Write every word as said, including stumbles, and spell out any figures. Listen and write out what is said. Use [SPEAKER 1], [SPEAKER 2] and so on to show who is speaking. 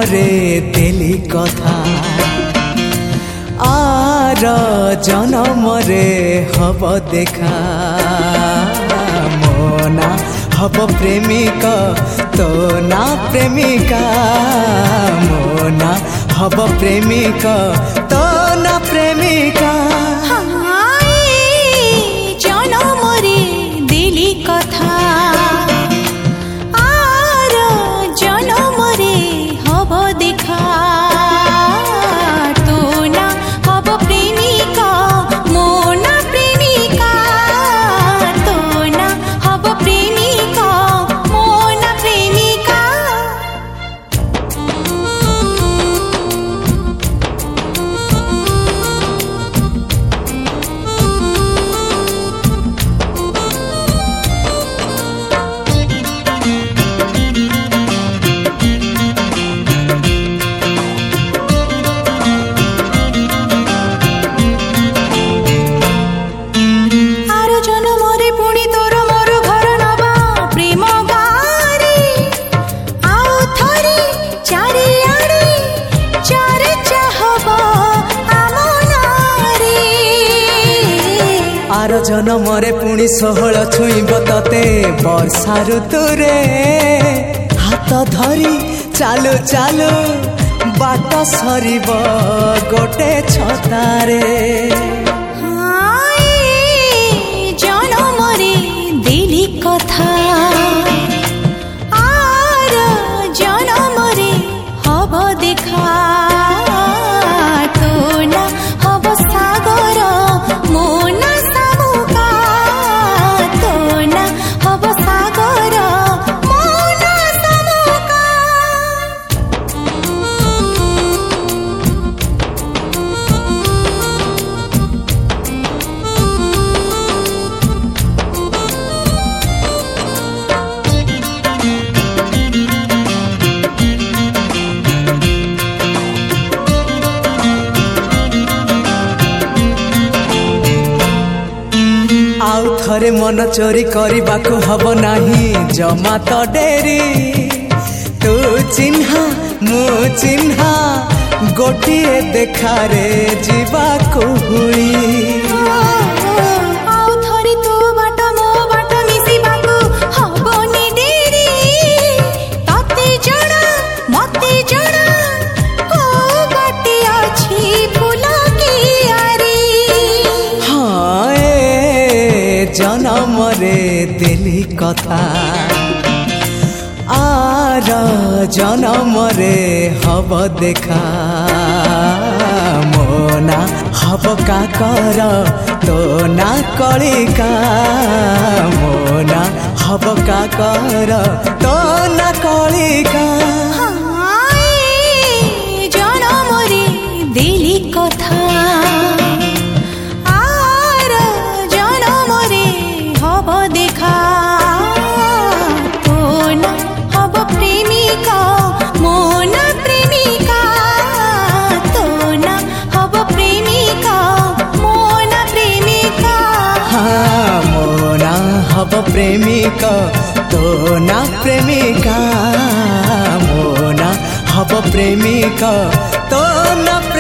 [SPEAKER 1] रे देली कथा आर जन्म रे हब देखा मोना हब प्रेमिका तो ना प्रेमिका मोना हब प्रेमिका तो ना प्रेमिका
[SPEAKER 2] जन्म रे देली कथा आर जन्म रे हब देखा तो ना हब प्रेमिका मोना प्रेमिका तो ना हब प्रेमिका मोना प्रेमिका
[SPEAKER 1] आर जन्म रे पुणी षोहल छुईब तते वर्षा ऋतुरे हाथ धरी चालू चालू बाट सरीब गोटे छतारे
[SPEAKER 2] जन्म रे देली कथा आर जन्म रे हब देखा तो ना हब सागर मोना सामुका तो ना हब सागर मोना सामुका
[SPEAKER 1] आउ थरे मन चोरी करबाकू हब नाही जमा तो डेरी तू चिन्हा मु चिन्हा गोटिए देखारे जीवाकू हुई
[SPEAKER 2] आउ थरी तू बाट मो बाट मिसिबाकू हबनी डेरी तते जणा मते जणा को बाटे अछि फूल कियारी
[SPEAKER 1] हाँ जन्म रे देली कथा आर जन्म रे हब देखा मोना हब काकर तो ना कलिका मोना हब काकर तो ना कलिका
[SPEAKER 2] जन्म रे देली कथा आर जन्म रे हब देखा तो ना हब प्रेमिका मोना प्रेमिका तो ना हब प्रेमिका मोना प्रेमिका
[SPEAKER 1] हाँ मोना हब प्रेमिका तो ना प्रेमिका मोना हब प्रेमिका तो ना